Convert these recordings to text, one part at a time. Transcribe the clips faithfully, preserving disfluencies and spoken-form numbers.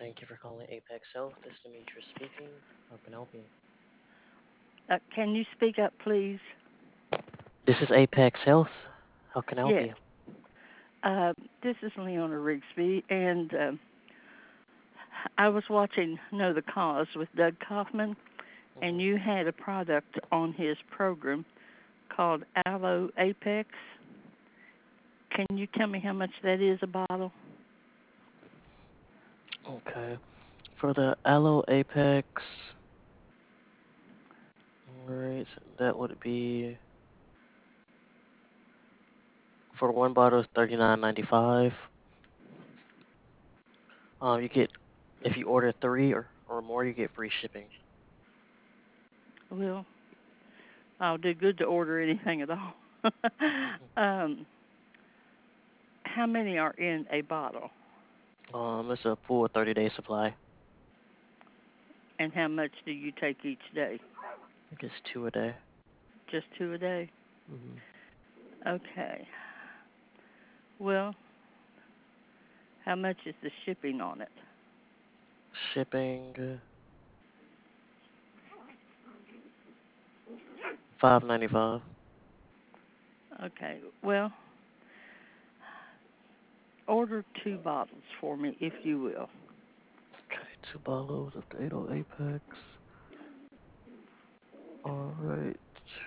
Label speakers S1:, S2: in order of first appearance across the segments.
S1: Thank you for calling Apex Health. This is Demetrius speaking. How can I help you?
S2: Uh, can you speak up, please?
S1: This is Apex Health. How can I help
S2: Yes.
S1: you?
S2: Uh, this is Leona Rigsby, and uh, I was watching Know the Cause with Doug Kaufman, and
S1: hmm
S2: you had a product on his program called Aloe Apex. Can you tell me how much that is a bottle?
S1: Okay. For the Aloe Apex, alright, that would be for one bottle is thirty nine ninety five. Um, you get if you order three or, or more, you get free shipping.
S2: Well, I'll do good to order anything at all. um, how many are in a bottle,
S1: Um, it's a full thirty day supply.
S2: and how much do you take each day?
S1: I guess two a day.
S2: Just two a day?
S1: hmm
S2: Okay. Well, how much is the shipping on it?
S1: Shipping uh, five ninety five.
S2: Okay. Well, order two bottles for me, if you will.
S1: Okay, two bottles of the Aloe Apex. Alright.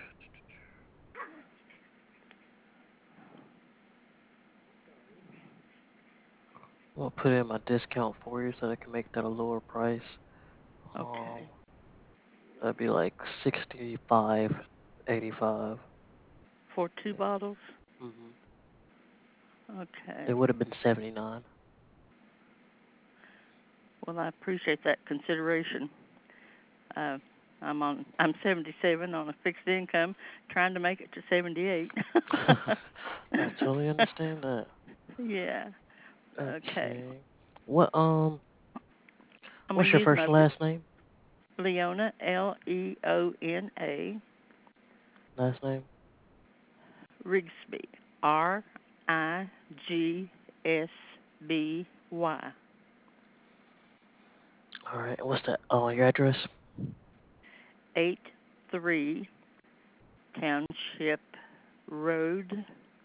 S1: I'll put in my discount for you so I can make that a lower price. Um,
S2: Okay.
S1: that'd be like sixty-five, eighty-five.
S2: For two bottles?
S1: Mm-hmm. It
S2: Okay.
S1: would have been seventy-nine.
S2: Well, I appreciate that consideration. Uh, I'm on. I'm seventy-seven on a fixed income, trying to make it to seventy-eight.
S1: I totally understand that.
S2: Yeah. Okay.
S1: Okay. What um
S2: I'm gonna
S1: what's your
S2: use
S1: first
S2: my
S1: and last name?
S2: Leona L E O N A
S1: Last name?
S2: Rigsby R I G S B Y
S1: Alright, what's that? Oh, your address?
S2: eight three Township Road,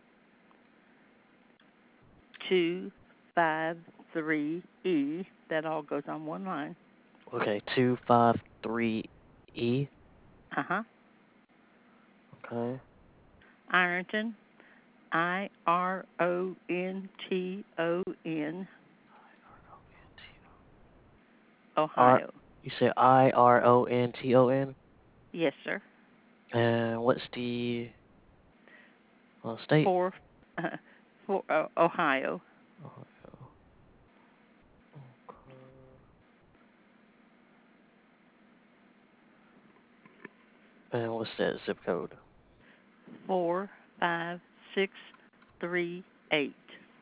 S2: two five three E. That all goes on one line.
S1: Okay, two five three E.
S2: Uh huh.
S1: Okay.
S2: Ironton, I R O N T O N,
S1: R
S2: Ohio.
S1: you say I R O N T O N?
S2: Yes, sir.
S1: And what's the uh, state?
S2: Four, uh, four, uh, Ohio.
S1: Ohio. Okay. And what's that zip code?
S2: Four five six three eight.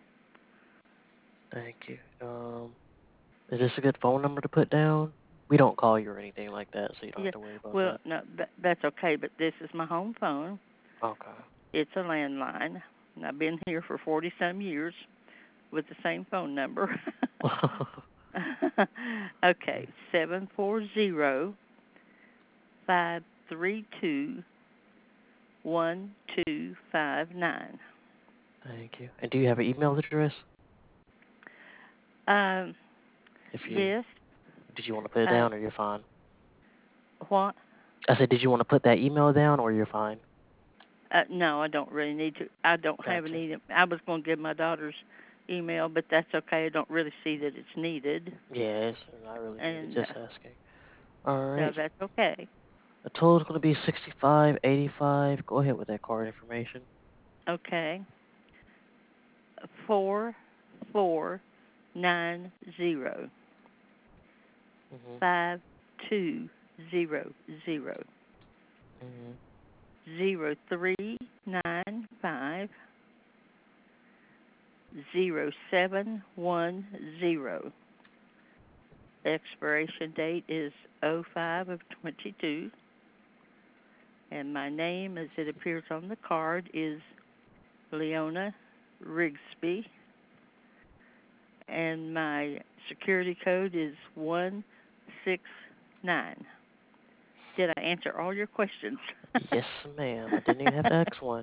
S1: Thank you. Um, is this a good phone number to put down? We don't call you or anything like that, so you don't have
S2: Yeah.
S1: to worry about
S2: Well,
S1: that.
S2: no, that, that's okay. But this is my home phone.
S1: Okay.
S2: It's a landline. And I've been here for forty some years with the same phone number. Okay, seven four zero five three two one two five nine.
S1: Thank you. And do you have an email address?
S2: Um,
S1: If you
S2: yes.
S1: did you want to put it
S2: Uh,
S1: down or you're fine?
S2: what?
S1: I said, did you want to put that email down or you're fine?
S2: Uh, no, I don't really need to. I don't have an
S1: Gotcha.
S2: email. I was going to give my daughter's email, but that's okay. I don't really see that it's needed,
S1: Yeah, it's not really needed.
S2: and uh,
S1: Just asking. All
S2: no,
S1: right.
S2: that's okay.
S1: The total's gonna be sixty-five, eighty-five. Go ahead with that card information.
S2: Okay, four four nine zero
S1: Mhm.
S2: five two zero zero
S1: Mhm.
S2: zero three nine five zero seven one zero. Expiration date is oh five of twenty-two, and my name, as it appears on the card, is Leona Rigsby, and my security code is one six nine. Did I answer all your questions?
S1: Yes, ma'am. I didn't even have to ask one.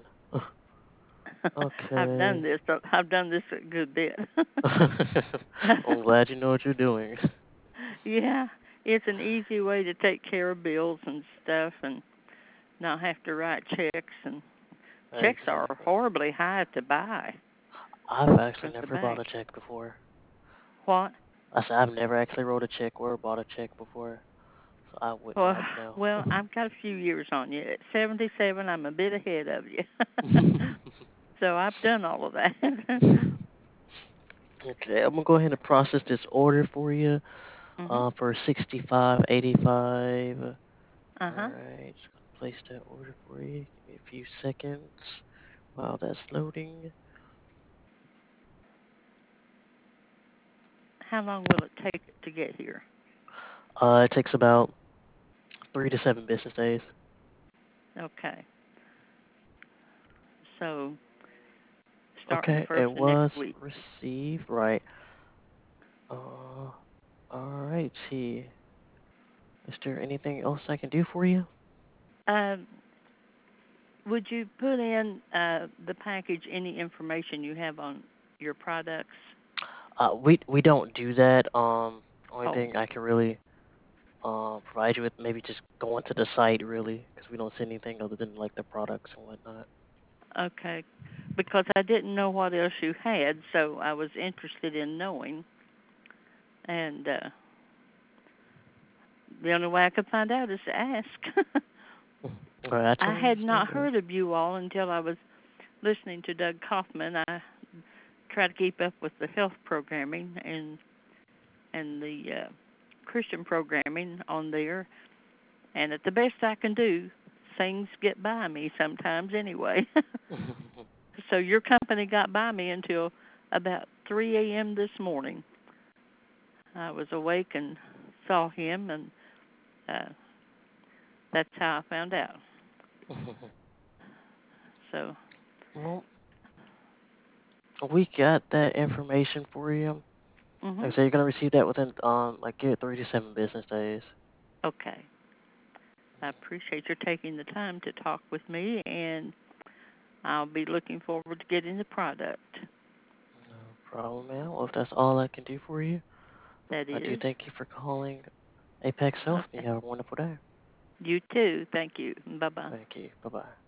S2: I've done
S1: Okay.
S2: this. I've done this a good bit.
S1: I'm glad you know what you're doing.
S2: Yeah, it's an easy way to take care of bills and stuff and not have to write checks. And checks are
S1: Exactly.
S2: horribly high to buy
S1: I've actually
S2: from the
S1: never bought
S2: bank.
S1: a check before.
S2: What?
S1: I said I've never actually wrote a check or bought a check before, so I would
S2: Well,
S1: not know.
S2: well, I've got a few years on you. At seventy-seven, I'm a bit ahead of you. So I've done all of that.
S1: Okay, I'm gonna go ahead and process this order for you.
S2: Mhm.
S1: Uh, for sixty-five eighty-five.
S2: Uh
S1: All
S2: huh.
S1: right, just gonna place that order for you. Give me a few seconds while that's loading.
S2: How long will it take to get here?
S1: Uh, it takes about three to seven business days.
S2: Okay. So starting the
S1: Okay,
S2: first
S1: it
S2: of next
S1: was
S2: week.
S1: received right. Uh, all right. See, is there anything else I can do for you?
S2: Um, would you put in uh, the package any information you have on your products?
S1: Uh, we we don't do that. Um, only
S2: Oh,
S1: thing I can really uh provide you with maybe just going to the site really, because we don't see anything other than like the products and whatnot.
S2: okay. Because I didn't know what else you had, so I was interested in knowing. And uh, the only way I could find out is to ask.
S1: All right, I
S2: I
S1: totally
S2: had not
S1: understand that.
S2: heard of you all until I was listening to Doug Kaufman. I try to keep up with the health programming and and the uh, Christian programming on there, and at the best I can do, things get by me sometimes anyway. So your company got by me until about three a m this morning. I was awake and saw him, and uh, that's how I found out. So,
S1: Well, we got that information for you. Like I
S2: mhm,
S1: said, you're gonna receive that within um like yeah, three to seven business days.
S2: okay. I appreciate your taking the time to talk with me, and I'll be looking forward to getting the product.
S1: No problem, man. Well, if that's all I can do for you,
S2: That
S1: I do
S2: is.
S1: thank you for calling Apex Health. You
S2: Okay.
S1: have a wonderful day.
S2: You too. Thank you. Bye bye.
S1: Thank you. Bye bye.